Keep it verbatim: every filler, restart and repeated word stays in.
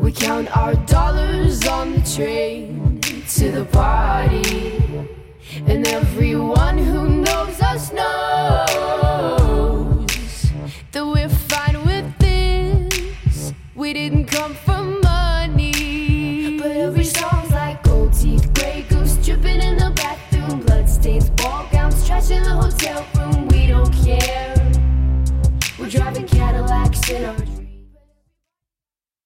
We count our dollars on the train to the party, and everyone who knows us knows that we're fine with this. We didn't come for money, but every song's like gold teeth, Grey Goose dripping in the bathroom, bloodstains, ball gowns, trash in the hotel room. We don't care. We're driving Cadillacs in our